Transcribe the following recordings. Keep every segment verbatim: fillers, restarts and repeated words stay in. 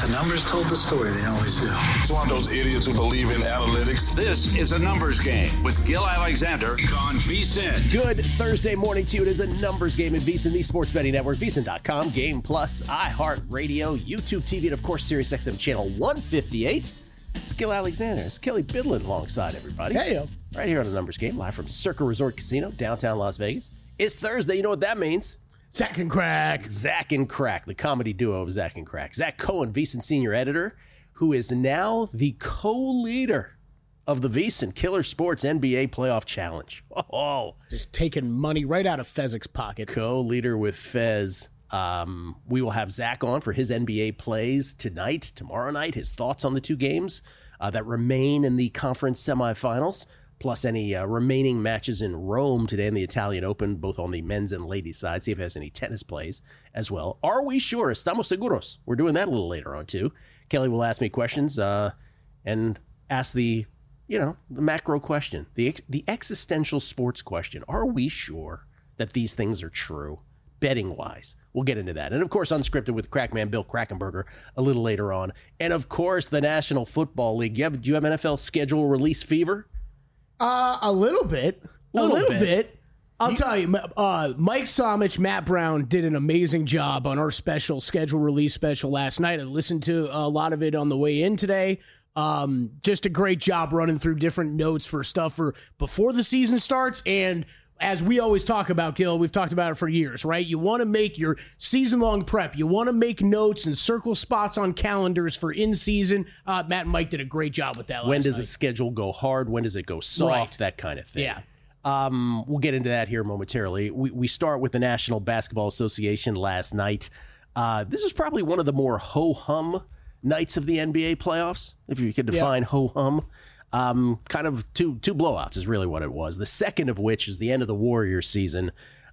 The numbers told the story. They always do. It's one of those idiots who believe in analytics. This is a numbers game with Gil Alexander on VSiN. Good Thursday morning to you. It is a numbers game in VSiN, the sports betting network, V S I N dot com, Game Plus, iHeartRadio, YouTube T V, and of course, Sirius X M channel one fifty-eight. It's Gil Alexander. It's Kelly Bidlin alongside everybody. Hey, yo. Right here on the numbers game, live from Circa Resort Casino, downtown Las Vegas. It's Thursday. You know what that means? Zach and Crack. Zach and Crack, the comedy duo of Zach and Crack. Zach Cohen, VSiN senior editor, who is now the co-leader of the VSiN Killer Sports N B A Playoff Challenge. Oh, just taking money right out of Fezzik's pocket. Co-leader with Fez. Um, we will have Zach on for his N B A plays tonight, tomorrow night, his thoughts on the two games uh, that remain in the conference semifinals, plus any uh, remaining matches in Rome today in the Italian Open, both on the men's and ladies' side. See if he has any tennis plays as well. Are we sure? Estamos seguros. We're doing that a little later on, too. Kelly will ask me questions uh, and ask the, you know, the macro question, the the existential sports question. Are we sure that these things are true, betting-wise? We'll get into that. And, of course, Unscripted with Crackman Bill Krackomberger a little later on. And, of course, the National Football League. You have, do you have N F L schedule release fever? Uh, a little bit. A little little bit. bit. I'll You- tell you, uh, Mike Somich, Matt Brown did an amazing job on our special schedule release special last night. I listened to a lot of it on the way in today. Um, just a great job running through different notes for stuff for before the season starts. And as we always talk about, Gil, we've talked about it for years, right? You want to make your season-long prep. You want to make notes and circle spots on calendars for in-season. Uh, Matt and Mike did a great job with that last When does night. the schedule go hard? When does it go soft? Right. That kind of thing. Yeah. Um, we'll get into that here momentarily. We, we start with the National Basketball Association last night. Uh, this is probably one of the more ho-hum nights of the N B A playoffs, if you could define ho-hum. Um, kind of two two blowouts is really what it was. The second of which is the end of the Warriors season.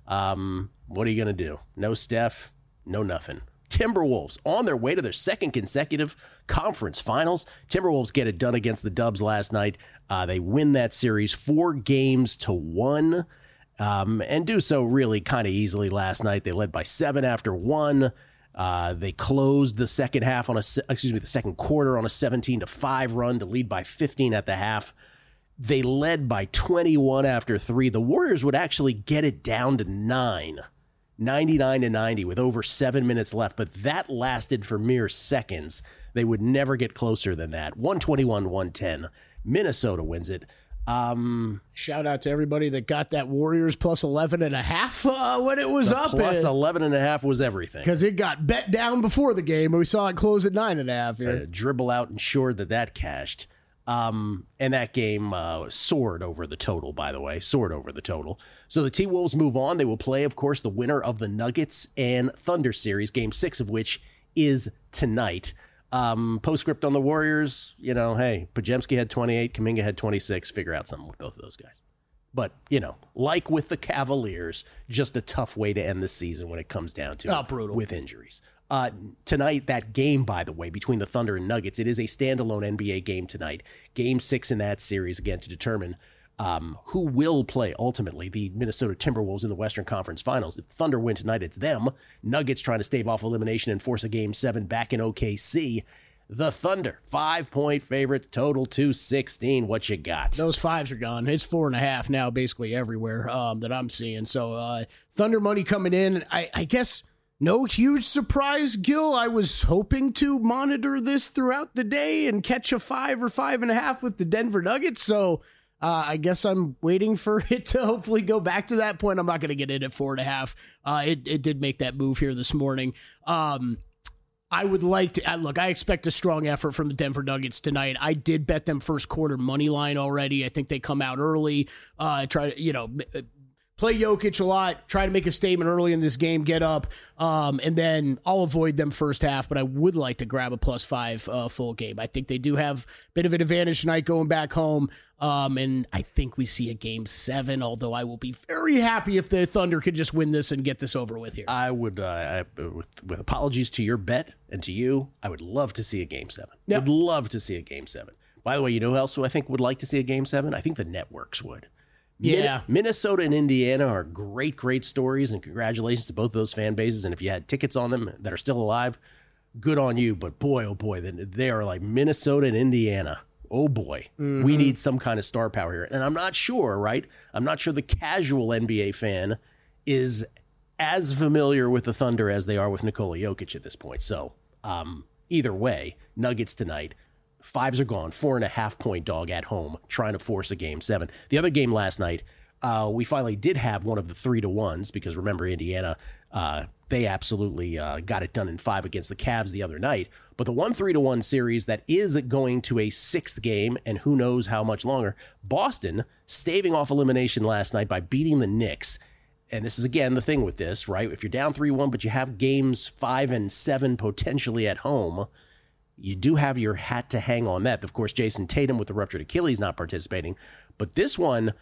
Um, what are you going to do? No Steph, no nothing. Timberwolves on their way to their second consecutive conference finals. Timberwolves get it done against the Dubs last night. Uh, they win that series four games to one, um, and do so really kind of easily last night. They led by seven after one. Uh, they closed the second half on a se- excuse me the second quarter on a seventeen to five run to lead by fifteen at the half. They led by twenty-one after three. The Warriors would actually get it down to nine. ninety-nine to ninety with over seven minutes left, but that lasted for mere seconds. They would never get closer than that. one twenty-one one ten. Minnesota wins it. Um, Shout out to everybody that got that Warriors plus eleven and a half uh, when it was the up. plus eleven and a half was everything. Because it got bet down before the game, and we saw it close at nine and a half Uh, here. dribble out ensured that that cashed. Um, and that game uh, soared over the total, by the way, soared over the total. So the T-Wolves move on. They will play, of course, the winner of the Nuggets and Thunder series, game six of which is tonight. Um, postscript on the Warriors, you know, hey, Podziemski had twenty-eight, Kuminga had twenty-six. Figure out something with both of those guys. But, you know, like with the Cavaliers, just a tough way to end the season when it comes down to Oh, it brutal. with injuries. Uh, tonight, that game, by the way, between the Thunder and Nuggets, it is a standalone N B A game tonight. Game six in that series, again, to determine um, who will play, ultimately, the Minnesota Timberwolves in the Western Conference Finals. If Thunder win tonight, it's them. Nuggets trying to stave off elimination and force a game seven back in O K C. The Thunder, five-point favorites, total two sixteen. What you got? Those fives are gone. It's four and a half now, basically everywhere um, that I'm seeing. So uh, Thunder money coming in. I, I guess no huge surprise, Gil. I was hoping to monitor this throughout the day and catch a five or five and a half with the Denver Nuggets. So uh, I guess I'm waiting for it to hopefully go back to that point. I'm not going to get in at four and a half. Uh, it, it did make that move here this morning. Um, I would like to, uh, look, I expect a strong effort from the Denver Nuggets tonight. I did bet them first quarter money line already. I think they come out early, uh, try to, you know, m- play Jokic a lot, try to make a statement early in this game, get up, um, and then I'll avoid them first half, but I would like to grab a plus five uh, full game. I think they do have a bit of an advantage tonight going back home, um, and I think we see a game seven, although I will be very happy if the Thunder could just win this and get this over with here. I would, uh, I, with, with apologies to your bet and to you, I would love to see a game seven. Yep. Would love to see a game seven. By the way, you know who else who I think would like to see a game seven? I think the networks would. Yeah. Min- Minnesota and Indiana are great, great stories, and congratulations to both those fan bases. And if you had tickets on them that are still alive, good on you. But boy, oh boy, they are like Minnesota and Indiana. Oh boy, mm-hmm. we need some kind of star power here. And I'm not sure, right? I'm not sure the casual N B A fan is as familiar with the Thunder as they are with Nikola Jokic at this point. So um, either way, Nuggets tonight. Fives are gone. Four and a half point dog at home, trying to force a game seven. The other game last night, uh, we finally did have one of the three to ones because remember, Indiana, uh, they absolutely uh, got it done in five against the Cavs the other night. But the one three to one series that is going to a sixth game, and who knows how much longer, Boston staving off elimination last night by beating the Knicks. And this is, again, the thing with this, right? If you're down three one, but you have games five and seven potentially at home, you do have your hat to hang on that. Of course, Jason Tatum with the ruptured Achilles not participating. But this one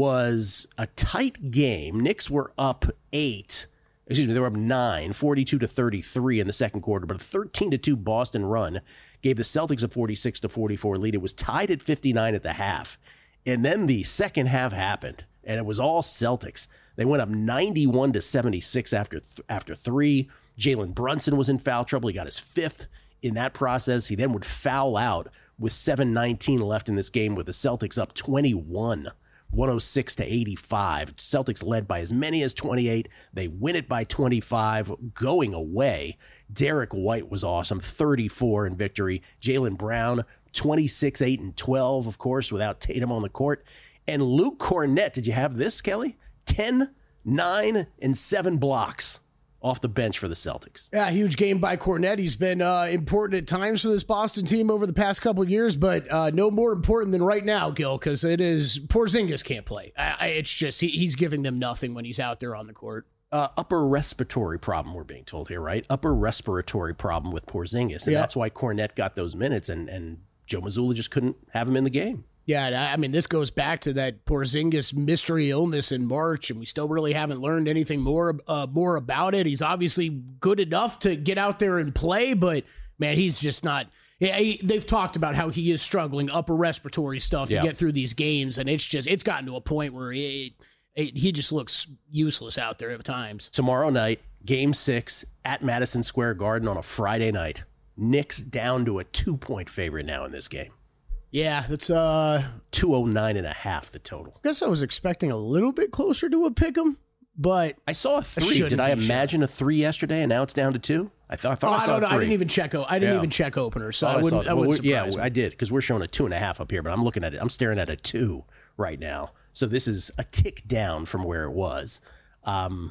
was a tight game. Knicks were up eight. Excuse me, they were up nine, forty-two to thirty-three in the second quarter. But a thirteen to two Boston run gave the Celtics a forty-six to forty-four lead. It was tied at fifty-nine at the half. And then the second half happened, and it was all Celtics. They went up ninety-one to seventy-six after th- after three. Jalen Brunson was in foul trouble. He got his fifth in that process. He then would foul out with seven nineteen left in this game with the Celtics up twenty-one, one oh six to eighty-five. Celtics led by as many as twenty-eight. They win it by twenty-five going away. Derek White was awesome, thirty-four in victory. Jaylen Brown, twenty-six, eight, and twelve, of course, without Tatum on the court. And Luke Cornett, did you have this, Kelly? ten, nine, and seven blocks off the bench for the Celtics. Yeah, huge game by Cornett. He's been uh, important at times for this Boston team over the past couple of years, but uh, no more important than right now, Gil, because it is Porzingis can't play. I, I, it's just he, he's giving them nothing when he's out there on the court. Uh, upper respiratory problem, we're being told here, right? Upper respiratory problem with Porzingis, and yeah. that's why Cornett got those minutes, and, and Joe Mazzulla just couldn't have him in the game. Yeah, I mean, this goes back to that Porzingis mystery illness in March, and we still really haven't learned anything more uh, more about it. He's obviously good enough to get out there and play, but, man, he's just not yeah, – he, they've talked about how he is struggling, upper respiratory stuff to yeah. get through these games, and it's just – it's gotten to a point where it, it, he just looks useless out there at times. Tomorrow night, game six at Madison Square Garden on a Friday night. Knicks down to a two-point favorite now in this game. Yeah, that's uh two oh nine and a half the total. I guess I was expecting a little bit closer to a pick'em, but I saw a three. I Did I imagine sure. a three yesterday, and now it's down to two? I thought I thought oh, I saw I don't know. a three. I didn't even check. I didn't yeah. even check opener, so oh, I wouldn't. I, I wouldn't well, yeah, me. I did because we're showing a two and a half up here, but I'm looking at it. I'm staring at a two right now. So this is a tick down from where it was. Um,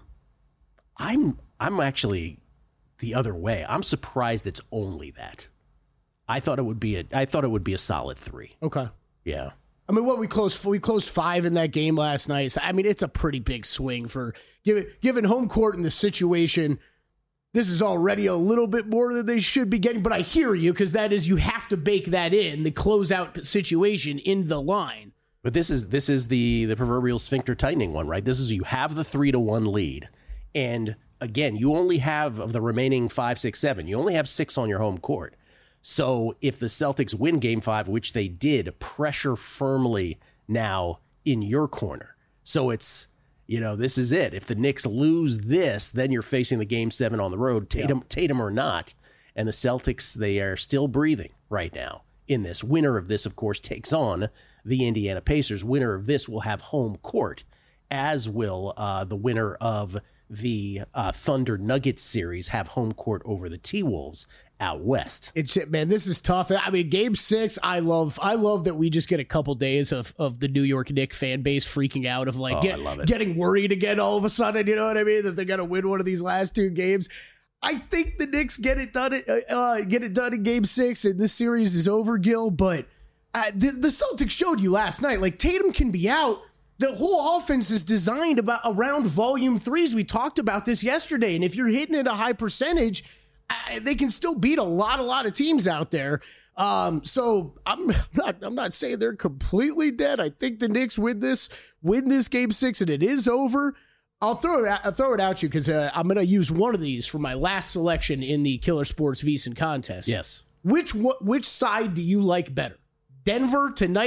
I'm I'm actually the other way. I'm surprised it's only that. I thought it would be a. I thought it would be a solid three. Okay. Yeah. I mean, what we closed we closed five in that game last night. So, I mean, it's a pretty big swing for given given home court in the situation. This is already a little bit more than they should be getting, but I hear you because that is you have to bake that in the closeout situation in the line. But this is this is the the proverbial sphincter tightening one, right? This is you have the three to one lead, and again, you only have of the remaining five, six, seven. You only have six on your home court. So if the Celtics win game five, which they did, pressure firmly now in your corner. So it's, you know, this is it. If the Knicks lose this, then you're facing the game seven on the road, Tatum, yeah. Tatum or not. And the Celtics, they are still breathing right now in this. Winner of this, of course, takes on the Indiana Pacers. Winner of this will have home court, as will uh, the winner of the uh, Thunder Nuggets series have home court over the T-Wolves out west. It's man, this is tough. I mean, game six, I love I love that we just get a couple days of, of the New York Knicks fan base freaking out of like oh, get, I love it. getting worried again all of a sudden, you know what I mean? That they're gonna win one of these last two games. I think the Knicks get it done uh, get it done in game six and this series is over, Gil, but uh, the, the Celtics showed you last night, like Tatum can be out. The whole offense is designed about around volume threes. We talked about this yesterday, and if you're hitting it a high percentage, I, they can still beat a lot, a lot of teams out there. Um, so I'm not, I'm not saying they're completely dead. I think the Knicks win this, win this game six, and it is over. I'll throw it, out, I'll throw it out to you because uh, I'm going to use one of these for my last selection in the Killer Sports VSiN contest. Yes. Which which side do you like better, Denver tonight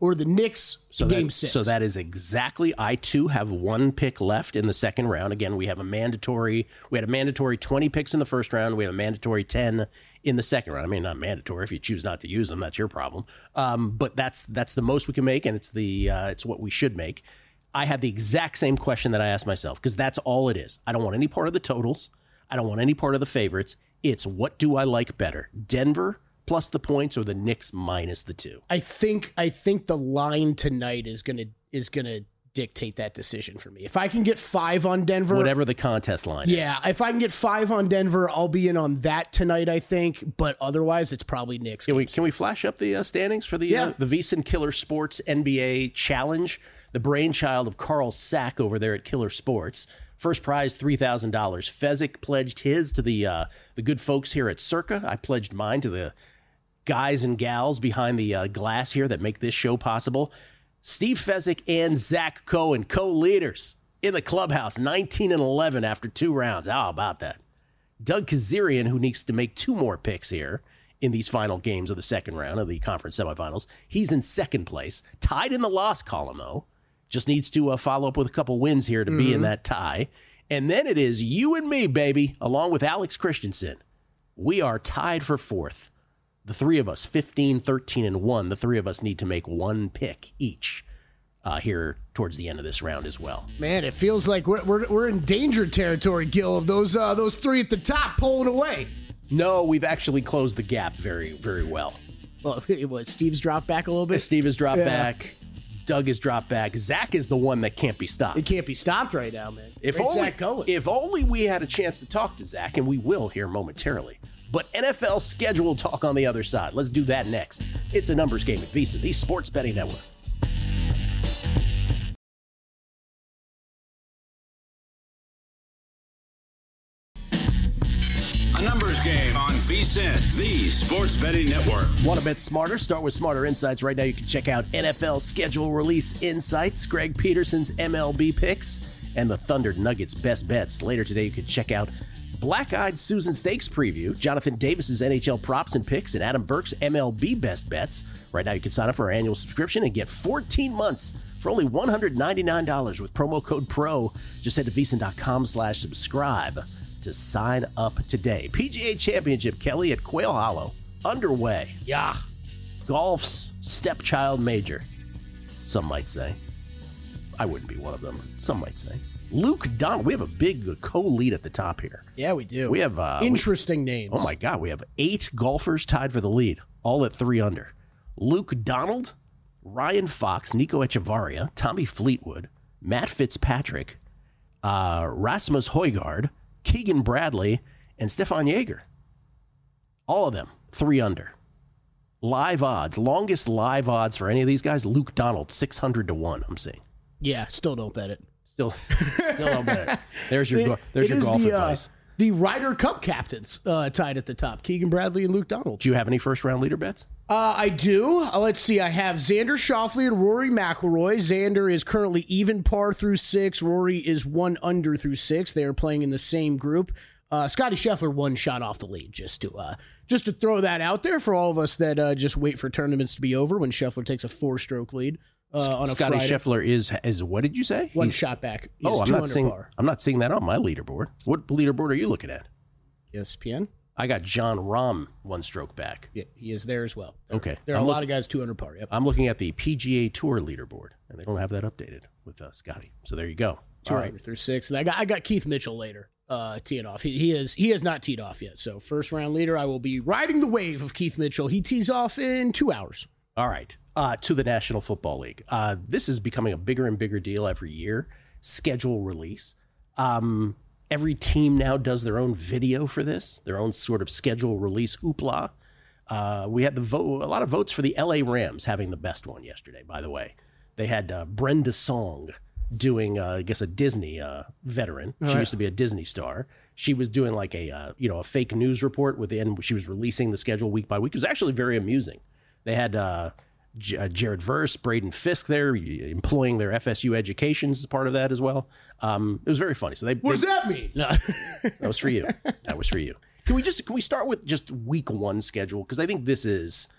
or the Knicks so game that, six. So that is exactly, I too have one pick left in the second round. Again, we have a mandatory, we had a mandatory twenty picks in the first round. We have a mandatory ten in the second round. I mean, not mandatory. If you choose not to use them, that's your problem. Um, but that's that's the most we can make, and it's the uh, it's what we should make. I had the exact same question that I asked myself, because that's all it is. I don't want any part of the totals. I don't want any part of the favorites. It's what do I like better, Denver plus the points or the Knicks minus the two? I think I think the line tonight is gonna is gonna dictate that decision for me. If I can get five on Denver, whatever the contest line yeah, is. if I can get five on Denver, I'll be in on that tonight, I think. But otherwise, it's probably Knicks. Can we can we flash up the uh, standings for the yeah. uh, the VSiN Killer Sports N B A Challenge, the brainchild of Carl Sack over there at Killer Sports. First prize three thousand dollars. Fezzik pledged his to the uh, the good folks here at Circa. I pledged mine to the guys and gals behind the uh, glass here that make this show possible. Steve Fezzik and Zach Cohen, co-leaders in the clubhouse, nineteen and eleven after two rounds. How about that? Doug Kazarian, who needs to make two more picks here in these final games of the second round of the conference semifinals, he's in second place, tied in the loss column, though. Just needs to uh, follow up with a couple wins here to mm-hmm. be in that tie. And then it is you and me, baby, along with Alex Christensen. We are tied for fourth. The three of us, fifteen, thirteen, and one, the three of us need to make one pick each uh, here towards the end of this round as well. Man, it feels like we're we're, we're in danger territory, Gil, of those uh, those three at the top pulling away. No, we've actually closed the gap very, very well. Well, what, Steve's dropped back a little bit? Steve has dropped yeah. back. Doug has dropped back. Zach is the one that can't be stopped. It can't be stopped right now, man. If Where's only, Zach going? if only we had a chance to talk to Zach, and we will here momentarily. But N F L schedule talk on the other side. Let's do that next. It's a numbers game at VSiN, the Sports Betting Network. A numbers game on VSiN, the Sports Betting Network. Want to bet smarter? Start with Smarter Insights. Right now you can check out N F L schedule release insights, Greg Peterson's M L B picks, and the Thunder Nuggets best bets. Later today you can check out Black-Eyed Susan Stakes preview, Jonathan Davis's N H L props and picks, and Adam Burke's M L B best bets. Right now you can sign up for our annual subscription and get fourteen months for only one hundred ninety-nine dollars with promo code PRO. Just head to VSiN.com slash subscribe to sign up today. P G A Championship, Kelly, at Quail Hollow, underway. Yeah. Golf's stepchild major, some might say. I wouldn't be one of them, some might say. Luke Donald, we have a big co-lead at the top here. Yeah, we do. We have uh, interesting we, names. Oh my God, we have eight golfers tied for the lead, all at three under. Luke Donald, Ryan Fox, Nico Echevarria, Tommy Fleetwood, Matt Fitzpatrick, uh, Rasmus Højgaard, Keegan Bradley, and Stefan Jaeger. All of them three under. Live odds, longest live odds for any of these guys. Luke Donald, six hundred to one. I'm seeing. Yeah, still don't bet it. Still, still don't bet it. There's your it, there's it your golf the, advice. Uh, the Ryder Cup captains uh, tied at the top: Keegan Bradley and Luke Donald. Do you have any first round leader bets? Uh, I do. Uh, let's see. I have Xander Schauffele and Rory McIlroy. Xander is currently even par through six. Rory is one under through six. They are playing in the same group. Uh, Scotty Scheffler one shot off the lead. Just to uh, just to throw that out there for all of us that uh, just wait for tournaments to be over when Scheffler takes a four stroke lead. Uh, on a Scotty Friday. Scheffler is is what did you say? One He's, shot back. He oh, is I'm two not under seeing. par. I'm not seeing that on my leaderboard. What leaderboard are you looking at? E S P N. I got John Rahm one stroke back. Yeah, he is there as well. There, Okay, there are I'm a look- lot of guys two under par. Yep. I'm looking at the P G A Tour leaderboard, and they don't have that updated with uh, Scotty. So there you go. Two All under right. through six. And I got I got Keith Mitchell later. Uh, teeing off. He, he is he has not teed off yet. So first round leader, I will be riding the wave of Keith Mitchell. He tees off in two hours. All right. Uh, to the National Football League. Uh, this is becoming a bigger and bigger deal every year. Schedule release. Um, every team now does their own video for this, their own sort of schedule release hoopla. Uh, we had the vote, a lot of votes for the L A Rams having the best one yesterday, by the way. They had uh, Brenda Song doing, uh, I guess, a Disney uh, veteran. She right. used to be a Disney star. She was doing like a, uh, you know, a fake news report with the end. She was releasing the schedule week by week. It was actually very amusing. They had uh, J- uh, Jared Verse, Braden Fisk there, employing their F S U educations as part of that as well. Um, it was very funny. So they, What they, does that mean? No. that was for you. That was for you. Can we just can we start with just week one schedule? Because I think this is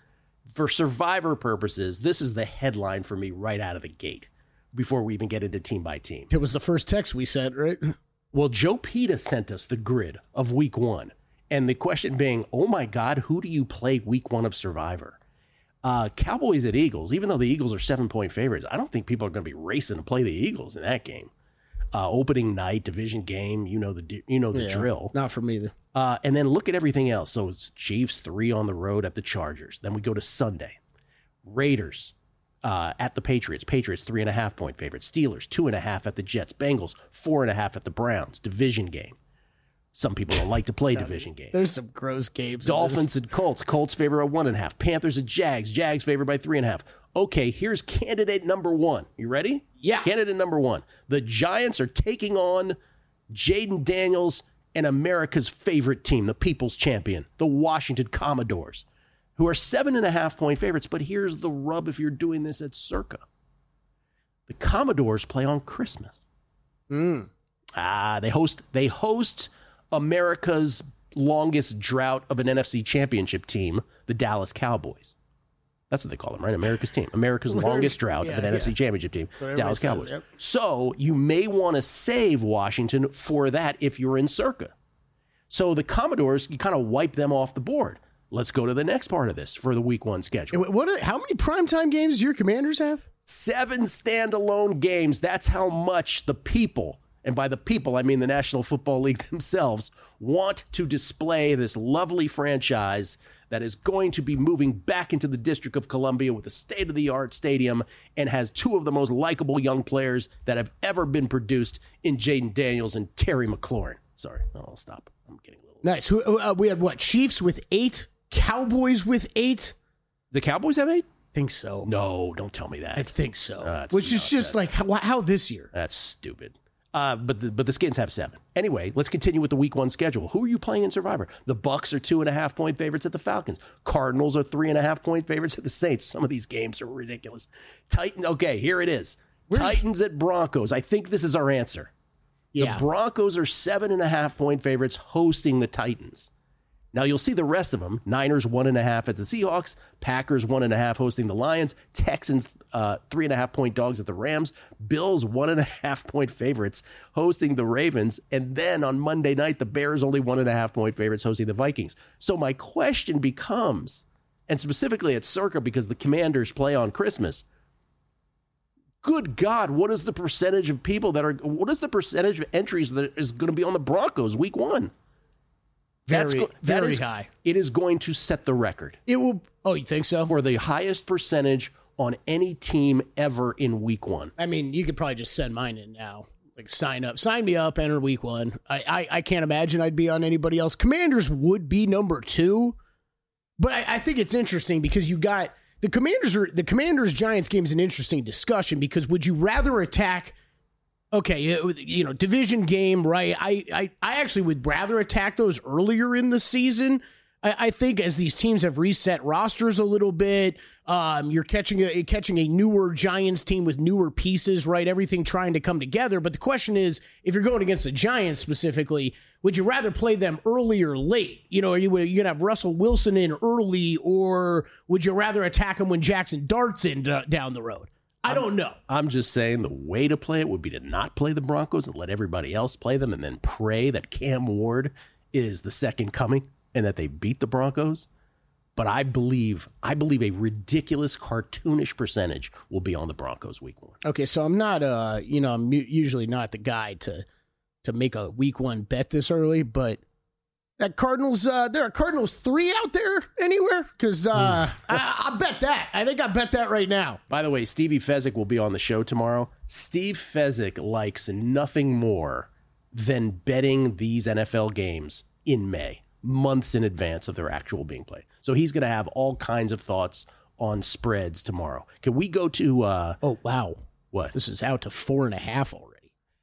for Survivor purposes, this is the headline for me right out of the gate before we even get into team by team. It was the first text we sent, right? Well, Joe Pita sent us the grid of week one. And the question being, oh my God, who do you play week one of Survivor? Uh, Cowboys at Eagles, even though the Eagles are seven-point favorites, I don't think people are going to be racing to play the Eagles in that game. Uh, opening night, division game, you know the you know the yeah, drill. Not for me, though. Uh, and then look at everything else. So it's Chiefs, three on the road at the Chargers. Then we go to Sunday. Raiders uh, at the Patriots. Patriots, three and a half point favorites. Steelers, two and a half at the Jets. Bengals, four and a half at the Browns. Division game. Some people don't like to play division games. There's some gross games. Dolphins and Colts. Colts favor at one and a half. Panthers and Jags. Jags favored by three and a half. Okay, here's candidate number one. You ready? Yeah. Candidate number one. The Giants are taking on Jaden Daniels and America's favorite team, the People's Champion, the Washington Commodores, who are seven and a half point favorites. But here's the rub if you're doing this at Circa. The Commodores play on Christmas. Mm. Ah, they host they host America's longest drought of an N F C championship team, the Dallas Cowboys. That's what they call them, right? America's team. America's longest drought yeah, of an yeah. N F C championship team, Whatever Dallas says, Cowboys. Yep. So you may want to save Washington for that if you're in Circa. So the Commodores, you kind of wipe them off the board. Let's go to the next part of this for the week one schedule. What? Are, how many primetime games do your Commanders have? Seven standalone games. That's how much the people, and by the people, I mean the National Football League themselves, want to display this lovely franchise that is going to be moving back into the District of Columbia with a state-of-the-art stadium and has two of the most likable young players that have ever been produced in Jaden Daniels and Terry McLaurin. Sorry, I'll stop. I'm getting a little... Nice. Uh, we had, what, Chiefs with eight? Cowboys with eight? The Cowboys have eight? I think so. No, don't tell me that. I think so. Uh, Which no, is just like, how, how this year? That's stupid. Uh, but the, but the Skins have seven. Anyway, let's continue with the week one schedule. Who are you playing in Survivor? The Bucks are two and a half point favorites at the Falcons. Cardinals are three and a half point favorites at the Saints. Some of these games are ridiculous. Titan. Okay, here it is. Where's... Titans at Broncos. I think this is our answer. Yeah. The Broncos are seven and a half point favorites hosting the Titans. Now you'll see the rest of them. Niners one and a half at the Seahawks. Packers one and a half hosting the Lions. Texans uh, three and a half point dogs at the Rams. Bills one and a half point favorites hosting the Ravens. And then on Monday night, the Bears only one and a half point favorites hosting the Vikings. So my question becomes, and specifically at Circa because the Commanders play on Christmas, good God, what is the percentage of people that are, what is the percentage of entries that is going to be on the Broncos week one? Very, That's go- very that is, high. It is going to set the record. It will. Oh, you think so? For the highest percentage on any team ever in week one. I mean, you could probably just send mine in now. Like, sign up. Sign me up, enter week one. I, I, I can't imagine I'd be on anybody else. Commanders would be number two. But I, I think it's interesting because you got the Commanders are the Commanders Giants game is an interesting discussion because would you rather attack Okay, you know, division game, right? I, I, I actually would rather attack those earlier in the season. I, I think as these teams have reset rosters a little bit, um, you're catching a catching a newer Giants team with newer pieces, right? Everything trying to come together. But the question is, if you're going against the Giants specifically, would you rather play them early or late? You know, are you, you gonna have Russell Wilson in early, or would you rather attack him when Jackson Dart's in d- down the road? I don't know. I'm just saying the way to play it would be to not play the Broncos and let everybody else play them and then pray that Cam Ward is the second coming and that they beat the Broncos. But I believe I believe a ridiculous cartoonish percentage will be on the Broncos week one. Okay, so I'm not uh you know, I'm usually not the guy to to make a week one bet this early, but that Cardinals, uh, there are Cardinals three out there anywhere? Because uh, I, I bet that. I think I bet that right now. By the way, Stevie Fezzik will be on the show tomorrow. Steve Fezzik likes nothing more than betting these N F L games in May, months in advance of their actual being played. So he's going to have all kinds of thoughts on spreads tomorrow. Can we go to... Uh, oh, wow. What? This is out to four and a half already.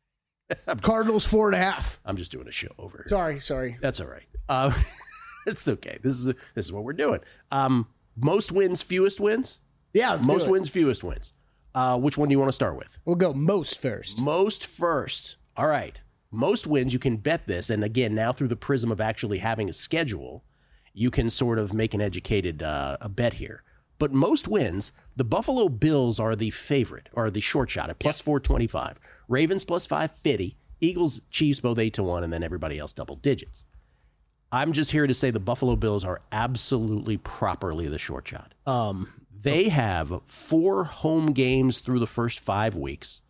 Cardinals four and a half. I'm just doing a show over here. Sorry, sorry. That's all right. Uh, it's okay. This is this is what we're doing. Um, most wins, fewest wins. Yeah, let's most do it. wins, fewest wins. Uh, which one do you want to start with? We'll go most first. Most first. All right. Most wins. You can bet this, and again, now through the prism of actually having a schedule, you can sort of make an educated uh, a bet here. but most wins, the Buffalo Bills are the favorite, or the short shot at plus four twenty-five. Ravens plus five fifty. Eagles, Chiefs both eight to one, and then everybody else double digits. I'm just here to say the Buffalo Bills are absolutely properly the short shot. Um, they have four home games through the first five weeks.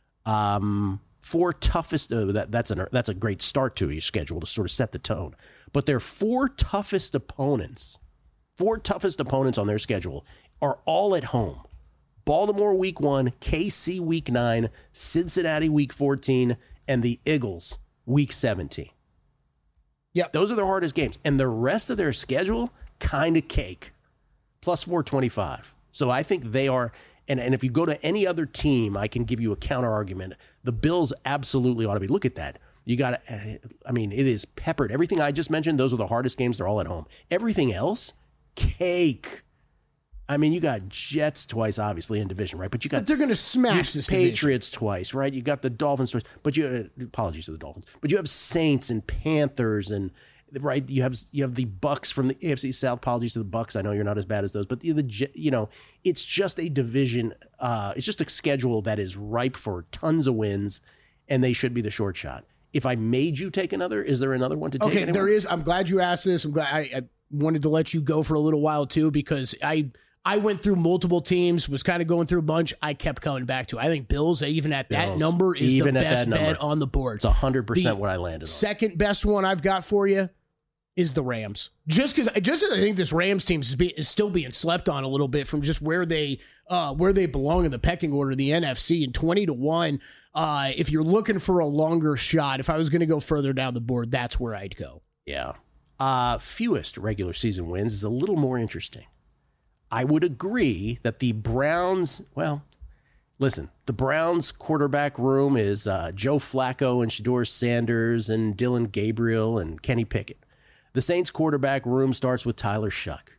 Um, four toughest. Uh, that, that's a that's a great start to your schedule to sort of set the tone. But their four toughest opponents, four toughest opponents on their schedule are all at home. Baltimore week one, K C week nine, Cincinnati week fourteen, and the Eagles week seventeen. Yeah, those are their hardest games, and the rest of their schedule kind of cake, plus four twenty-five. So I think they are. And, and if you go to any other team, I can give you a counter argument. The Bills absolutely ought to be. Look at that. You got to, I mean, it is peppered. Everything I just mentioned, those are the hardest games. They're all at home. Everything else, cake. I mean, you got Jets twice, obviously, in division, right? But you got. But they're going to smash this Patriots division. twice, right? You got the Dolphins twice. But you, uh, apologies to the Dolphins. But you have Saints and Panthers and. Right, you have you have the Bucks from the A F C South. Apologies to the Bucks. I know you're not as bad as those, but the, the you know it's just a division. Uh, it's just a schedule that is ripe for tons of wins, and they should be the short shot. If I made you take another, is there another one to take? Okay, anymore? there is. I'm glad you asked this. I'm glad I, I wanted to let you go for a little while too because I I went through multiple teams, was kind of going through a bunch. I kept coming back to. I think Bills, even at that Bills, number, is even the at best that number, bet on the board. It's one hundred percent what I landed on. Second best one I've got for you is the Rams. Just because just I think this Rams team is, be, is still being slept on a little bit from just where they uh, where they belong in the pecking order, the N F C, and twenty to one. Uh, if you're looking for a longer shot, if I was going to go further down the board, that's where I'd go. Yeah. Uh, fewest regular season wins is a little more interesting. I would agree that the Browns, well, listen, the Browns quarterback room is uh, Joe Flacco and Shedeur Sanders and Dylan Gabriel and Kenny Pickett. The Saints quarterback room starts with Tyler Shuck.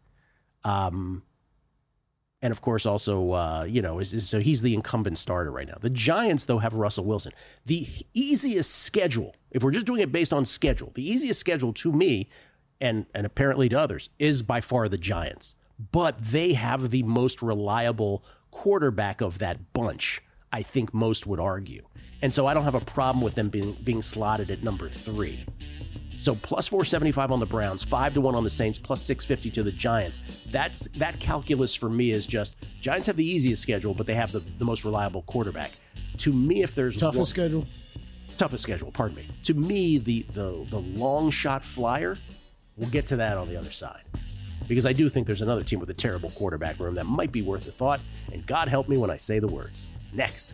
Um, and, of course, also, uh, you know, is, is, so he's the incumbent starter right now. The Giants, though, have Russell Wilson. The easiest schedule, if we're just doing it based on schedule, the easiest schedule to me, and, and apparently to others, is by far the Giants. But they have the most reliable quarterback of that bunch, I think most would argue. And so I don't have a problem with them being, being slotted at number three. So plus four seventy-five on the Browns, five to one on the Saints, plus six fifty to the Giants. That's that calculus for me is just Giants have the easiest schedule, but they have the, the most reliable quarterback. To me, if there's toughest one, schedule, toughest schedule. Pardon me. To me, the the the long shot flyer. We'll get to that on the other side, because I do think there's another team with a terrible quarterback room that might be worth a thought. And God help me when I say the words. Next.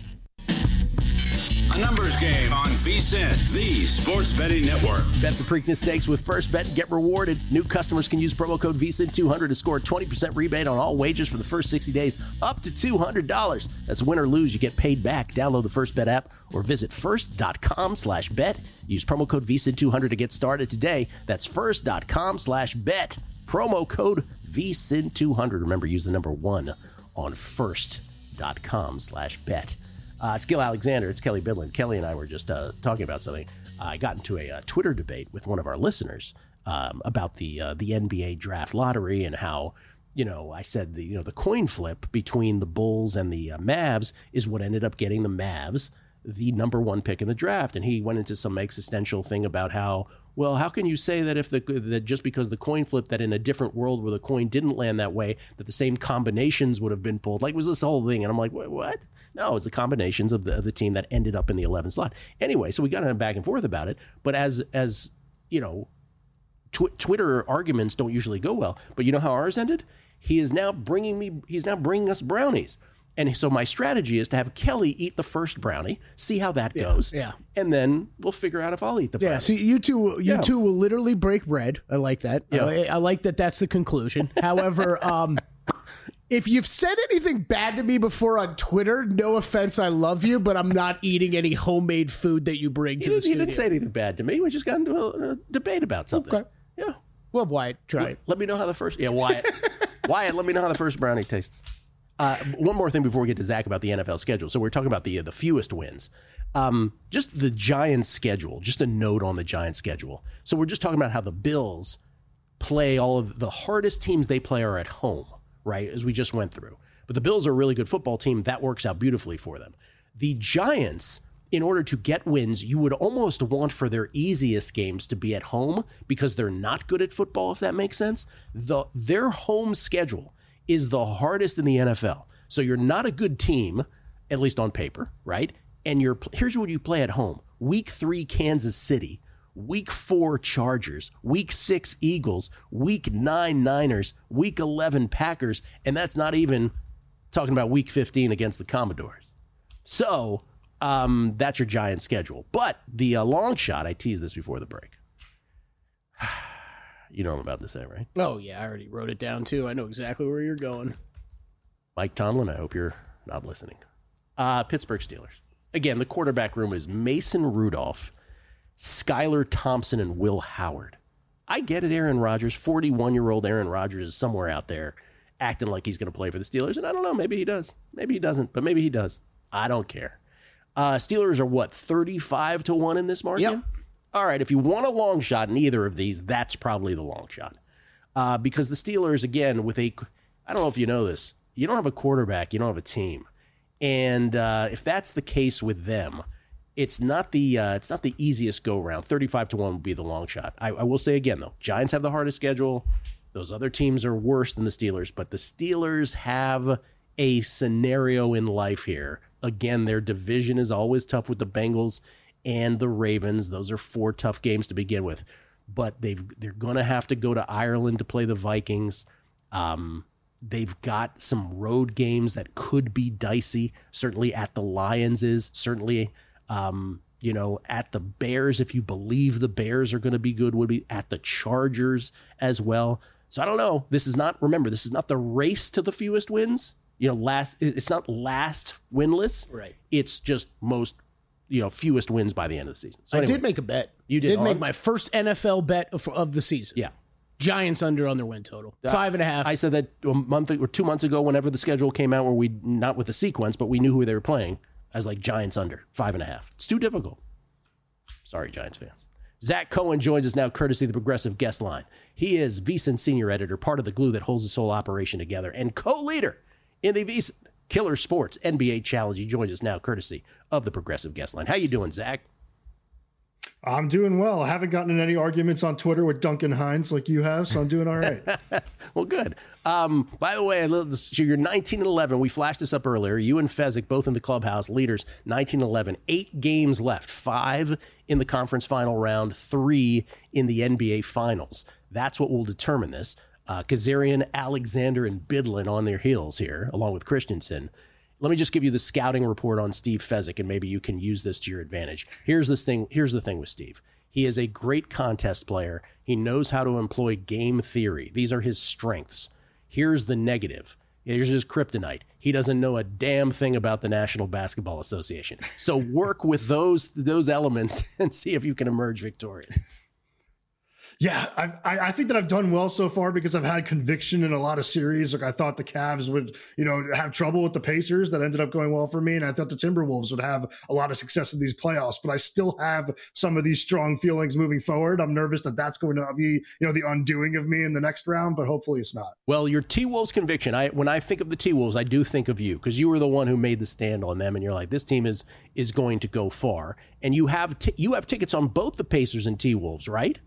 A numbers game on V S I N, the sports betting network. Bet the Preakness Stakes with First Bet and get rewarded. New customers can use promo code V S I N two hundred to score a twenty percent rebate on all wagers for the first sixty days, up to two hundred dollars. That's win or lose, you get paid back. Download the First Bet app or visit first.com slash bet. Use promo code V S I N two hundred to get started today. That's first.com slash bet. Promo code V S I N two hundred. Remember, use the number one on first.com slash bet. Uh, it's Gil Alexander. It's Kelly Bidlin. Kelly and I were just uh, talking about something. Uh, I got into a uh, Twitter debate with one of our listeners um, about the uh, the N B A draft lottery and how, you know, I said the you know the coin flip between the Bulls and the uh, Mavs is what ended up getting the Mavs the number one pick in the draft. And he went into some existential thing about how, well, how can you say that if the that just because the coin flipped, that in a different world where the coin didn't land that way, that the same combinations would have been pulled? Like, was this whole thing? And I'm like, what? No, it's the combinations of the of the team that ended up in the eleventh slot. Anyway, so we got back and forth about it. But as as you know, tw- Twitter arguments don't usually go well. But you know how ours ended? He is now bringing me. He's now bringing us brownies. And so my strategy is to have Kelly eat the first brownie, see how that goes, yeah, yeah. and then we'll figure out if I'll eat the brownie. Yeah, see, you two, you yeah. two will literally break bread. I like that. Yeah. I, I like that. That's the conclusion. However, um, if you've said anything bad to me before on Twitter, no offense, I love you, but I'm not eating any homemade food that you bring to he the studio. He didn't say anything bad to me. We just got into a, a debate about something. Okay. Yeah. Well, Wyatt, try it. Let me know how the first. Yeah, Wyatt. Wyatt, let me know how the first brownie tastes. Uh, one more thing before we get to Zach about the N F L schedule. So we're talking about the uh, the fewest wins. Um, just the Giants schedule, just a note on the Giants schedule. So we're just talking about how the Bills play all of the hardest teams they play are at home, right, as we just went through. But the Bills are a really good football team. That works out beautifully for them. The Giants, in order to get wins, you would almost want for their easiest games to be at home because they're not good at football, if that makes sense. The, their home schedule is the hardest in the N F L. So you're not a good team, at least on paper, right? And you're here's what you play at home. Week three, Kansas City. Week four, Chargers. Week six, Eagles. Week nine, Niners. Week eleven, Packers. And that's not even talking about week fifteen against the Commodores. So um, that's your Giants schedule. But the uh, long shot, I teased this before the break. You know what I'm about to say, right? Oh, yeah, I already wrote it down, too. I know exactly where you're going. Mike Tomlin, I hope you're not listening. Uh, Pittsburgh Steelers. Again, the quarterback room is Mason Rudolph, Skylar Thompson, and Will Howard. I get it, Aaron Rodgers, forty-one-year-old Aaron Rodgers is somewhere out there acting like he's going to play for the Steelers, and I don't know, maybe he does. Maybe he doesn't, but maybe he does. I don't care. Uh, Steelers are, what, thirty-five to one in this market? Yep. All right, if you want a long shot in either of these, that's probably the long shot. Uh, because the Steelers, again, with a, I don't know if you know this, you don't have a quarterback, you don't have a team. And uh, if that's the case with them, it's not the uh, it's not the easiest go round. thirty-five to one would be the long shot. I, I will say again, though, Giants have the hardest schedule. Those other teams are worse than the Steelers, but the Steelers have a scenario in life here. Again, their division is always tough with the Bengals and the Ravens. Those are four tough games to begin with. But they've they're going to have to go to Ireland to play the Vikings. Um, they've got some road games that could be dicey. Certainly at the Lions is certainly, um, you know, at the Bears. If you believe the Bears are going to be good, would be at the Chargers as well. So I don't know. This is not. Remember, this is not the race to the fewest wins. You know, last. It's not last winless. Right. It's just most. You know, fewest wins by the end of the season. So I anyway, did make a bet. You did did on? make my first N F L bet of, of the season. Yeah. Giants under on their win total. Five and a half. I said that a month or two months ago, whenever the schedule came out, where we, not with the sequence, but we knew who they were playing, as like Giants under, five and a half. It's too difficult. Sorry, Giants fans. Zach Cohen joins us now, courtesy of the Progressive Guest Line. He is VSiN senior editor, part of the glue that holds this whole operation together, and co-leader in the VSiN Killer Sports N B A Challenge. He joins us now, courtesy of the Progressive Guest Line. How you doing, Zach? I'm doing well. I haven't gotten in any arguments on Twitter with Duncan Hines like you have, so I'm doing all right. Well, good. Um, by the way, so you're nineteen and eleven. We flashed this up earlier. You and Fezzik, both in the clubhouse, leaders, nineteen and eleven. Eight games left. Five in the conference final round, three in the N B A finals. That's what will determine this. Uh, Kazarian, Alexander, and Bidlin on their heels here, along with Christensen. Let me just give you the scouting report on Steve Fezzik, and maybe you can use this to your advantage. Here's this thing. Here's the thing with Steve. He is a great contest player. He knows how to employ game theory. These are his strengths. Here's the negative. Here's his kryptonite. He doesn't know a damn thing about the National Basketball Association. So work with those those elements and see if you can emerge victorious. Yeah, I've, I I think that I've done well so far because I've had conviction in a lot of series. Like I thought the Cavs would, you know, have trouble with the Pacers. That ended up going well for me. And I thought the Timberwolves would have a lot of success in these playoffs. But I still have some of these strong feelings moving forward. I'm nervous that that's going to be, you know, the undoing of me in the next round. But hopefully it's not. Well, your T-Wolves conviction, I when I think of the T-Wolves, I do think of you because you were the one who made the stand on them. And you're like, this team is is going to go far. And you have t- you have tickets on both the Pacers and T-Wolves, right?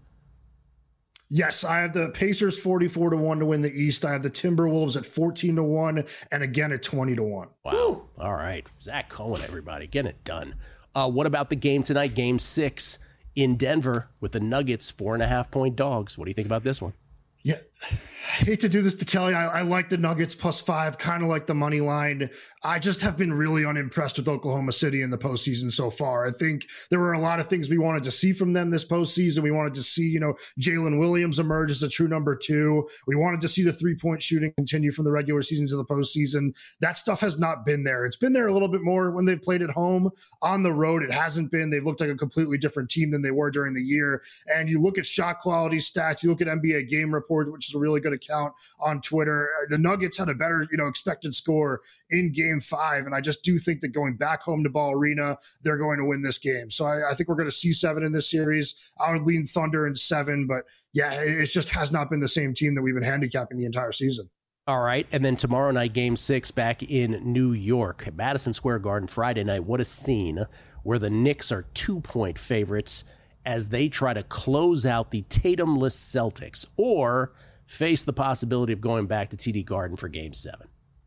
Yes, I have the Pacers forty-four to one to win the East. I have the Timberwolves at fourteen to one and again at twenty to one. Wow. All right. Zach Cohen, everybody. Getting it done. Uh, what about the game tonight? Game six in Denver with the Nuggets, four and a half point dogs. What do you think about this one? Yeah, I hate to do this to Kelly. I, I like the Nuggets plus five, kind of like the money line. I just have been really unimpressed with Oklahoma City in the postseason so far. I think there were a lot of things we wanted to see from them this postseason. We wanted to see, you know, Jalen Williams emerge as a true number two. We wanted to see the three-point shooting continue from the regular season to the postseason. That stuff has not been there. It's been there a little bit more when they've played at home. On the road, it hasn't been. They've looked like a completely different team than they were during the year. And you look at shot quality stats, you look at N B A game report, which is a really good account on Twitter. The Nuggets had a better, you know, expected score in game five. And I just do think that going back home to Ball Arena, they're going to win this game. So I, I think we're going to see seven in this series. I would lean Thunder in seven, but yeah, it, it just has not been the same team that we've been handicapping the entire season. All right, and then tomorrow night, Game six back in New York. At Madison Square Garden, Friday night. What a scene where the Knicks are two-point favorites as they try to close out the Tatum-less Celtics or face the possibility of going back to T D Garden for Game seven.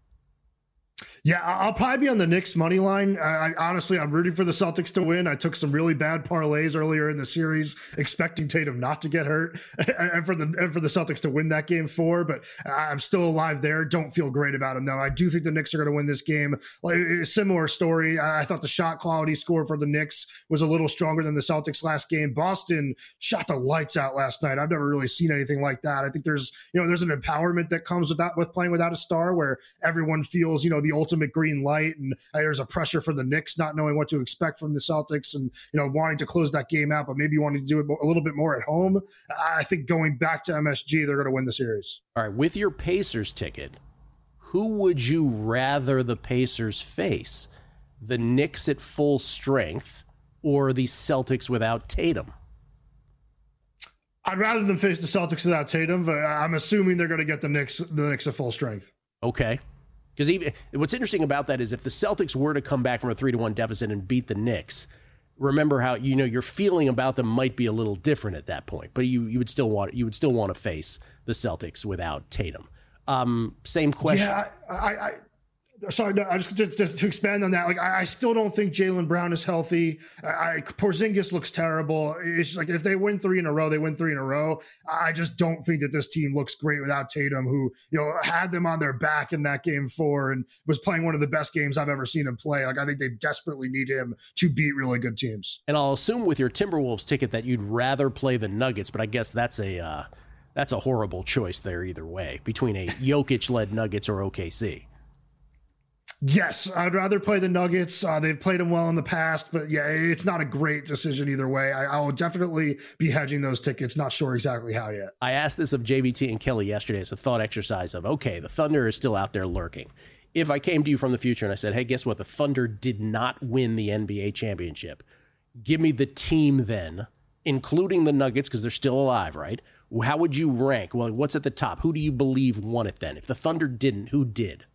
Yeah, I'll probably be on the Knicks money line. I, I honestly, I'm rooting for the Celtics to win. I took some really bad parlays earlier in the series, expecting Tatum not to get hurt and for the and for the Celtics to win that game four. But I'm still alive there. Don't feel great about him though. I do think the Knicks are going to win this game. Like, a similar story. I thought the shot quality score for the Knicks was a little stronger than the Celtics last game. Boston shot the lights out last night. I've never really seen anything like that. I think there's you know there's an empowerment that comes with that with playing without a star, where everyone feels you know the ultimate green light, and uh, there's a pressure for the Knicks not knowing what to expect from the Celtics, and you know wanting to close that game out, but maybe wanting to do it a little bit more at home. I think going back to M S G, they're going to win the series. All right, with your Pacers ticket, who would you rather the Pacers face? The Knicks at full strength or the Celtics without Tatum? I'd rather them face the Celtics without Tatum, but I'm assuming they're going to get the Knicks the Knicks at full strength. Okay. Because even what's interesting about that is if the Celtics were to come back from a three to one deficit and beat the Knicks, remember how you know your feeling about them might be a little different at that point. But you you would still want you would still want to face the Celtics without Tatum. Um, same question. Yeah, I, I, I sorry, no, I just, just just to expand on that. Like, I, I still don't think Jaylen Brown is healthy. I, I Porzingis looks terrible. It's like if they win three in a row, they win three in a row. I just don't think that this team looks great without Tatum, who you know had them on their back in that game four and was playing one of the best games I've ever seen him play. Like, I think they desperately need him to beat really good teams. And I'll assume with your Timberwolves ticket that you'd rather play the Nuggets, but I guess that's a uh, that's a horrible choice there either way between a Jokic-led Nuggets or O K C. Yes, I'd rather play the Nuggets. Uh, they've played them well in the past, but yeah, it's not a great decision either way. I, I will definitely be hedging those tickets. Not sure exactly how yet. I asked this of J V T and Kelly yesterday as a thought exercise of, okay, the Thunder is still out there lurking. If I came to you from the future and I said, hey, guess what? The Thunder did not win the N B A championship. Give me the team then, including the Nuggets, because they're still alive, right? How would you rank? Well, what's at the top? Who do you believe won it then? If the Thunder didn't, who did?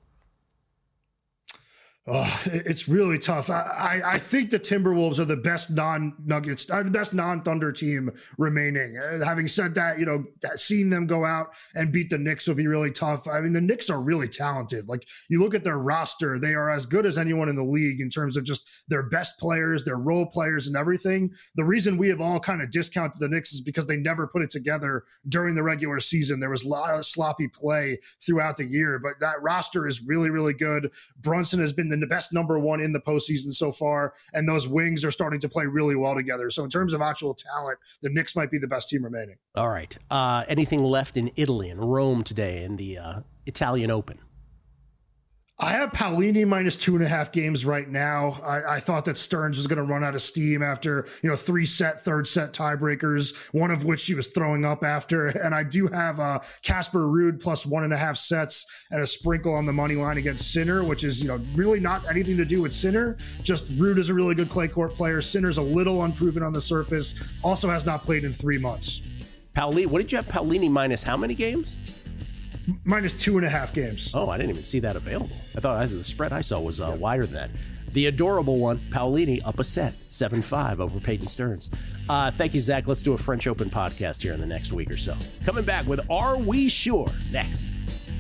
Oh, it's really tough. I, I think the Timberwolves are the best non-Nuggets, uh, the best non-Thunder team remaining. Uh, having said that, you know, seeing them go out and beat the Knicks would be really tough. I mean, the Knicks are really talented. Like, you look at their roster, they are as good as anyone in the league in terms of just their best players, their role players, and everything. The reason we have all kind of discounted the Knicks is because they never put it together during the regular season. There was a lot of sloppy play throughout the year, but that roster is really, really good. Brunson has been the the best number one in the postseason so far, and those wings are starting to play really well together. So in terms of actual talent, the Knicks might be the best team remaining. All right. Uh, anything left in Italy and Rome today in the uh, Italian Open? I have Paolini minus two and a half games right now. I, I thought that Stearns was going to run out of steam after, you know, three set, third set tiebreakers, one of which she was throwing up after. And I do have uh, Casper Ruud plus one and a half sets and a sprinkle on the money line against Sinner, which is, you know, really not anything to do with Sinner. Just Ruud is a really good clay court player. Sinner's a little unproven on the surface. Also has not played in three months. Paolini, what did you have Paolini minus how many games? Minus two and a half games. Oh, I didn't even see that available. I thought the spread I saw was uh, yeah. wider than that. The adorable one, Paolini, up a set, seven five over Peyton Stearns. Uh, thank you, Zach. Let's do a French Open podcast here in the next week or so. Coming back with Are We Sure? Next.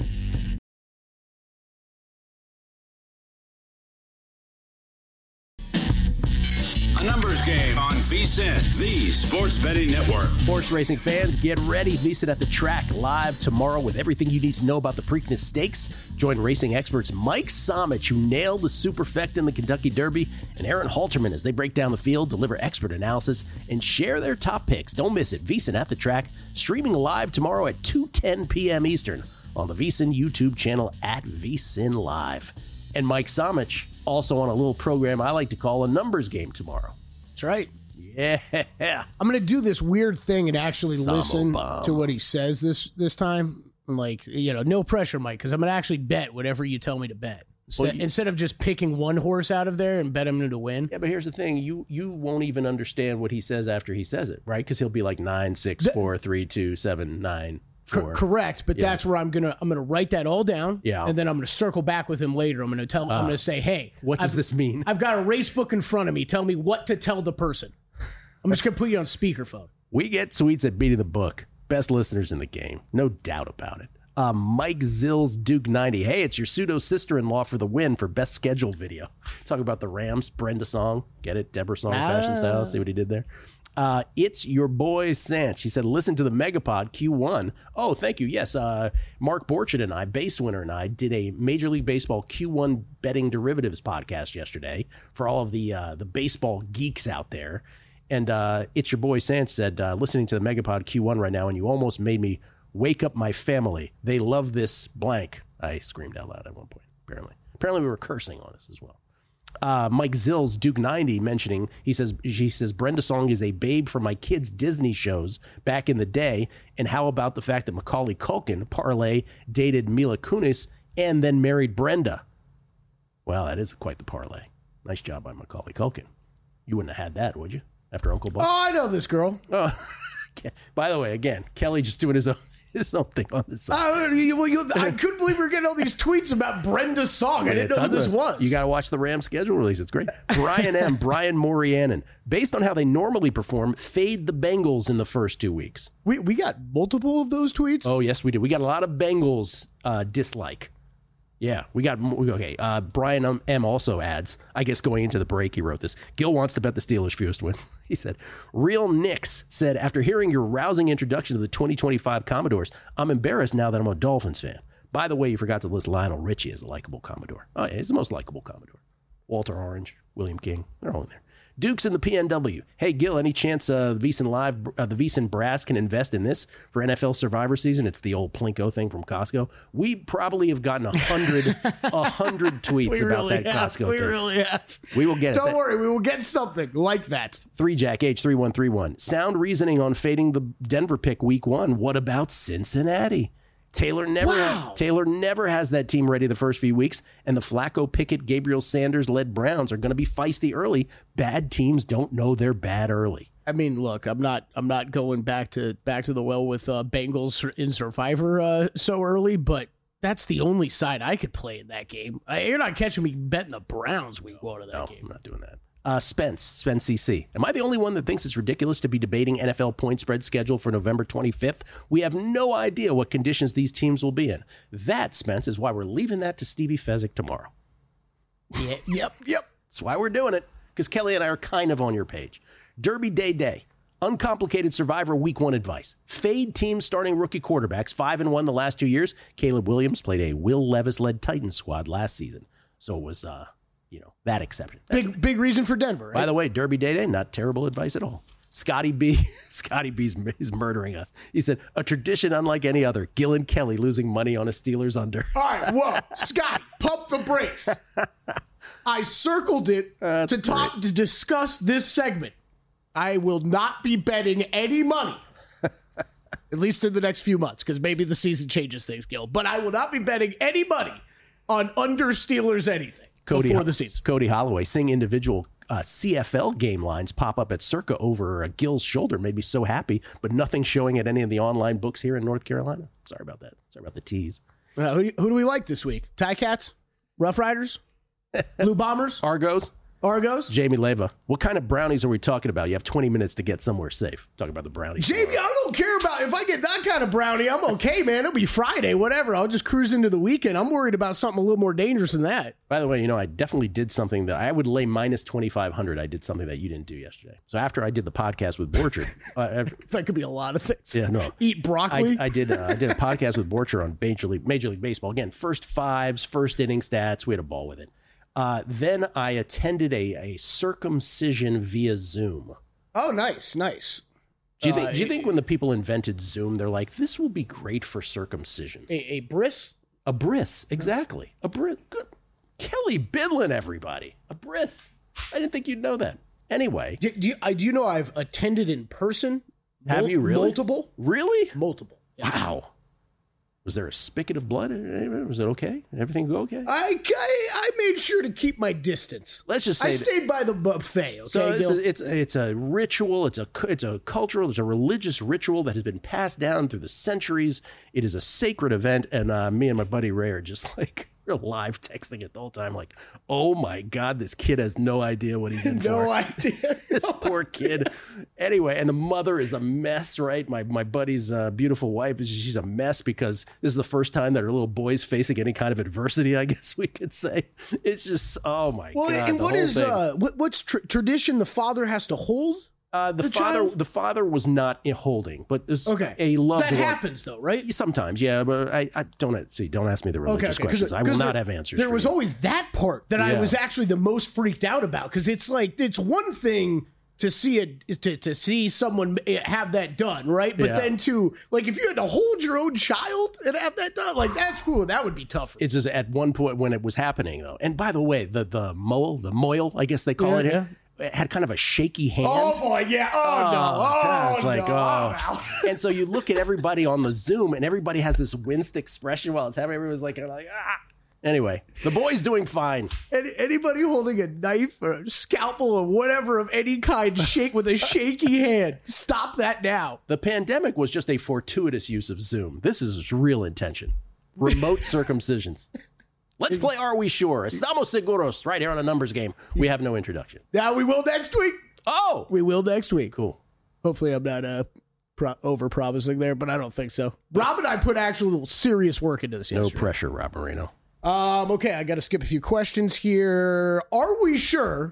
A numbers game on VSiN, the sports betting network. Horse racing fans, get ready. VSiN at the track live tomorrow with everything you need to know about the Preakness Stakes. Join racing experts Mike Somich, who nailed the Superfect in the Kentucky Derby, and Aaron Halterman as they break down the field, deliver expert analysis, and share their top picks. Don't miss it. VSiN at the track, streaming live tomorrow at two ten p.m. Eastern on the VSiN YouTube channel at VSiN Live. And Mike Somich also on a little program I like to call a numbers game tomorrow. That's right. Yeah. I'm going to do this weird thing and actually Some listen bomb. to what he says this this time. Like, you know, no pressure, Mike, because I'm going to actually bet whatever you tell me to bet. Instead, Well, you- instead of just picking one horse out of there and bet him to win. Yeah, but here's the thing. You you won't even understand what he says after he says it, right? Because he'll be like nine, six, four, three, two, seven, nine, Co- For, correct, but yeah. that's where I'm gonna I'm gonna write that all down, Yeah. and then I'm gonna circle back with him later. I'm gonna tell I'm gonna say, hey, what does I've, this mean? I've got a race book in front of me. Tell me what to tell the person. I'm just gonna put you on speakerphone. We get tweets at Beating the Book. Best listeners in the game. No doubt about it. Uh, Mike Zills, Duke ninety. Hey, it's your pseudo sister-in-law for the win for best scheduled video. Talk about the Rams. Brenda Song. Get it? Deborah Song, Ah. fashion style. See what he did there? Uh, it's your boy, Sant. She said, listen to the Megapod Q one. Oh, thank you. Yes, uh, Mark Borchardt and I, Base Winner and I, did a Major League Baseball Q one betting derivatives podcast yesterday for all of the uh, the baseball geeks out there. And uh, it's your boy, Sant, said, uh, listening to the Megapod Q one right now, and you almost made me wake up my family. They love this blank. I screamed out loud at one point, apparently. Apparently we were cursing on us as well. Uh, Mike Zills, Duke ninety, mentioning, he says, she says, Brenda Song is a babe for my kids' Disney shows back in the day. And how about the fact that Macaulay Culkin, parlay, dated Mila Kunis and then married Brenda? Well, that is quite the parlay. Nice job by Macaulay Culkin. You wouldn't have had that, would you? After Uncle Buck? Oh, I know this girl. Oh, by the way, again, Kelly just doing his own his own thing on this side. Uh, you, well, you, I couldn't believe we were getting all these tweets about Brenda's song. I didn't know what this was. You got to watch the Rams schedule release. It's great. Brian M. Brian Morianen. Based on how they normally perform, fade the Bengals in the first two weeks. We we got multiple of those tweets. Oh, yes, we did. We got a lot of Bengals uh, dislike. Yeah, we got, okay. Uh, Brian M. also adds, I guess going into the break, he wrote this. Gil wants to bet the Steelers fewest wins. He said, Real Knicks said, after hearing your rousing introduction to the twenty twenty-five Commodores, I'm embarrassed now that I'm a Dolphins fan. By the way, you forgot to list Lionel Richie as a likable Commodore. Oh, yeah, he's the most likable Commodore. Walter Orange, William King, they're all in there. Dukes in the P N W. Hey, Gil, any chance uh, the VEASAN Live, uh, the VEASAN Brass can invest in this for N F L Survivor Season? It's the old Plinko thing from Costco. We probably have gotten a hundred, a hundred tweets we about really that have. Costco We thing. really have. We will get it. Don't worry, we will get something like that. Three Jack H three one three one. Sound reasoning on fading the Denver pick week one. What about Cincinnati? Taylor never Wow. Taylor never has that team ready the first few weeks, and the Flacco, Pickett, Gabriel Sanders led Browns are going to be feisty early. Bad teams don't know they're bad early. I mean, look, I'm not I'm not going back to back to the well with uh, Bengals in Survivor uh, so early, but that's the only side I could play in that game. I, you're not catching me betting the Browns week one of that No, game. I'm not doing that. Uh, Spence, Spence C C. Am I the only one that thinks it's ridiculous to be debating N F L point spread schedule for November twenty-fifth? We have no idea what conditions these teams will be in. That, Spence, is why we're leaving that to Stevie Fezzik tomorrow. Yeah, yep, yep. That's why we're doing it, because Kelly and I are kind of on your page. Derby Day Day. Uncomplicated Survivor Week One advice. Fade teams starting rookie quarterbacks, five and one the last two years. Caleb Williams played a Will Levis-led Titans squad last season, so it was, uh, you know, that exception. That's Big big reason for Denver. Right? By the way, Derby Day Day, not terrible advice at all. Scotty B, Scotty B's is murdering us. He said, a tradition unlike any other. Gil and Kelly losing money on a Steelers under. All right, whoa, Scott, pump the brakes. I circled it That's to talk to discuss this segment. I will not be betting any money, at least in the next few months, because maybe the season changes things, Gil. But I will not be betting any money on under Steelers anything Cody, before the season. Cody Holloway, seeing individual uh, C F L game lines pop up at Circa over uh, Gil's shoulder made me so happy, but nothing showing at any of the online books here in North Carolina. Sorry about that. Sorry about the tease. Uh, who, do, who do we like this week? Ticats? Rough Riders? Blue Bombers? Argos? Argos? Jamie Leva. What kind of brownies are we talking about? You have twenty minutes to get somewhere safe. Talking about the brownies. Jamie, I don't care about if I get that kind of brownie. I'm okay, man. It'll be Friday, whatever. I'll just cruise into the weekend. I'm worried about something a little more dangerous than that. By the way, you know, I definitely did something that I would lay minus twenty-five hundred. I did something that you didn't do yesterday. So after I did the podcast with Borchardt, uh, That could be a lot of things. Yeah, no. Eat broccoli. I, I did. Uh, I did a podcast with Borchardt on Major League Major League Baseball. Again, first fives, first inning stats. We had a ball with it. Uh, then I attended a, a circumcision via Zoom. Oh, nice, nice. Do you think? Uh, do you think when the people invented Zoom, they're like, this will be great for circumcisions? A, a bris? A bris, exactly. A bris. Good. Kelly Bidlin, everybody. A bris. I didn't think you'd know that. Anyway, Do, do, you, I, do you know I've attended in person? have Mul- you really? Multiple? Really? Multiple. Yeah. Wow. Was there a spigot of blood? Was it okay? Everything go okay? I, I, I made sure to keep my distance. Let's just say I stayed by the buffet. Okay, so it's Gil? a, it's it's a ritual. It's a it's a cultural. It's a religious ritual that has been passed down through the centuries. It is a sacred event, and uh, me and my buddy Ray are just like we're live texting it the whole time. Like, oh my god, this kid has no idea what he's in for. No idea. This poor kid. Anyway, and the mother is a mess, right? My my buddy's uh, beautiful wife, she's a mess because this is the first time that her little boy's facing any kind of adversity, I guess we could say. It's just, oh my well, God. and the what whole is, thing. uh, what, what's tr- tradition the father has to hold? Uh, the, the father, child? the father was not in holding, but there's Okay. a loved That one. happens though, right? Sometimes, yeah, but I, I don't see. Don't ask me the religious Okay, okay, questions. I will there, not have answers. There for was you. always that part that I Yeah. was actually the most freaked out about because it's like it's one thing to see it to, to see someone have that done, right? But Yeah. then to like if you had to hold your own child and have that done, like that's cool. That would be tougher. It's just at one point when it was happening, though. And by the way, the the mole, the moil, I guess they call Yeah, it, yeah. it had kind of a shaky hand. Oh boy, yeah. Oh, no. I Oh was like, no. oh. I'm out. And so you look at everybody on the Zoom, and everybody has this winced expression while it's happening. Everyone's like, like ah. Anyway, the boy's doing fine. Any, anybody holding a knife or a scalpel or whatever of any kind shake with a shaky hand. Stop that now. The pandemic was just a fortuitous use of Zoom. This is real intention. Remote circumcisions. Let's play Are We Sure? Estamos seguros right here on a numbers game. We have no introduction. Now we will next week. Oh, We will next week. cool. Hopefully I'm not uh, pro- over-promising there, but I don't think so. Rob and I put actual serious work into this No yesterday. pressure, Rob Marino. Um, okay, I got to skip a few questions here. Are we sure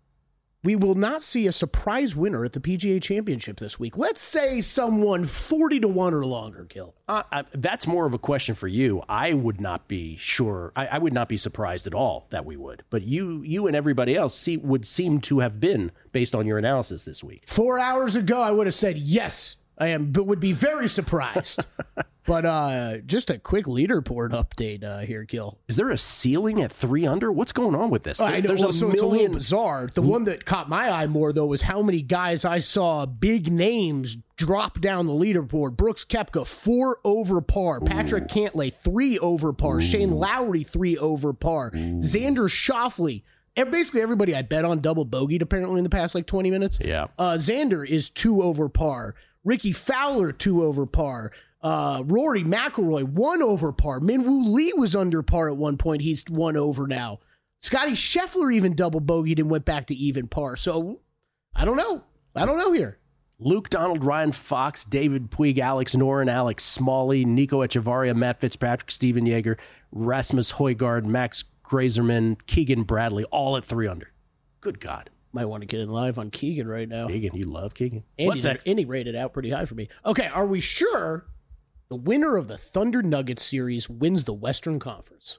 we will not see a surprise winner at the P G A Championship this week? Let's say someone forty to one or longer, Gil. Uh, I, that's more of a question for you. I would not be sure. I, I would not be surprised at all that we would. But you, you and everybody else see, would seem to have been based on your analysis this week. Four hours ago, I would have said yes, I am, but would be very surprised. But uh, just a quick leaderboard update uh, here, Gil. Is there a ceiling at three under? What's going on with this? I know, There's well, a so it's a little million. bizarre. The one that caught my eye more, though, was how many guys I saw, big names, drop down the leaderboard. Brooks Koepka, four over par. Patrick Cantlay, three over par. Shane Lowry, three over par. Xander Schauffele, and basically everybody I bet on double bogeyed apparently in the past like twenty minutes. Yeah. Uh, Xander is two over par. Ricky Fowler, two over par. Uh, Rory McIlroy, one over par. Minwoo Lee was under par at one point. He's one over now. Scotty Scheffler even double bogeyed and went back to even par. So I don't know. I don't know here. Luke Donald, Ryan Fox, David Puig, Alex Noren, Alex Smalley, Nico Echevarria, Matt Fitzpatrick, Steven Yeager, Rasmus Højgaard, Max Grazerman, Keegan Bradley, all at three under. Good God. Might want to get in live on Keegan right now. Keegan, you love Keegan. Andy, What's next? Andy rated out pretty high for me. Okay, are we sure the winner of the Thunder Nuggets series wins the Western Conference?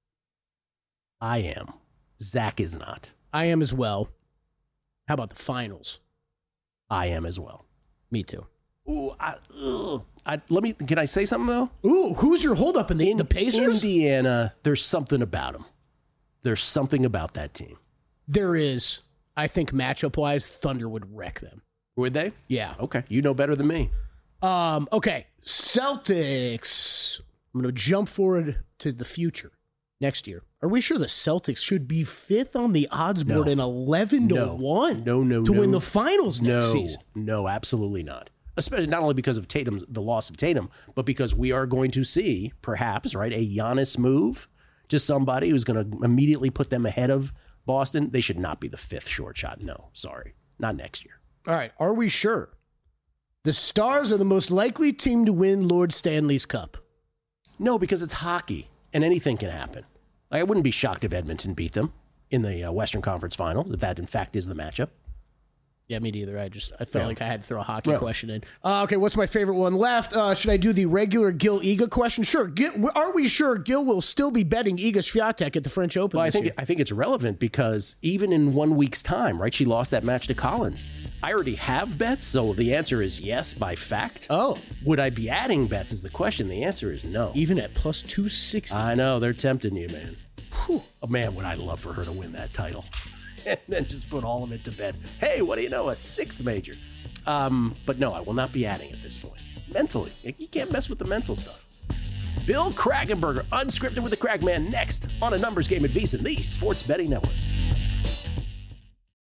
I am. Zach is not. I am as well. How about the finals? I am as well. Me too. Ooh, I, ugh. I, let me. Can I say something though? Ooh, who's your holdup in the, In, the Pacers? Indiana, there's something about them. There's something about that team. There is. I think matchup-wise, Thunder would wreck them. Would they? Yeah. Okay, you know better than me. Um. Okay, Celtics. I'm going to jump forward to the future next year. Are we sure the Celtics should be fifth on the odds board No. and eleven to No. one No, no, to no. win the finals next No, season? no, absolutely not. Especially not only because of Tatum's the loss of Tatum, but because we are going to see perhaps right a Giannis move to somebody who's going to immediately put them ahead of Boston. They should not be the fifth short shot. No, sorry, not next year. All right, are we sure? The Stars are the most likely team to win Lord Stanley's Cup. No, because it's hockey and anything can happen. I wouldn't be shocked if Edmonton beat them in the uh, Western Conference Final, if that in fact is the matchup. Yeah, me neither. I just I felt Yeah. like I had to throw a hockey Right. question in. Uh, okay, what's my favorite one left? Uh, should I do the regular Gil Iga question? Sure. Gil, are we sure Gil will still be betting Iga Swiatek at the French Open Well, I this think year? I think it's relevant because even in one week's time, right? She lost that match to Collins. I already have bets, so the answer is yes by fact. Oh. Would I be adding bets is the question. The answer is no. Even at plus two sixty. I know, they're tempting you, man. Whew. Oh, man, would I love for her to win that title. And then just put all of it to bed. Hey, what do you know? A sixth major. Um, but no, I will not be adding at this point. Mentally. You can't mess with the mental stuff. Bill Kragenberger, unscripted with the Cragman, next on A Numbers Game at VSiN, the Sports Betting Network.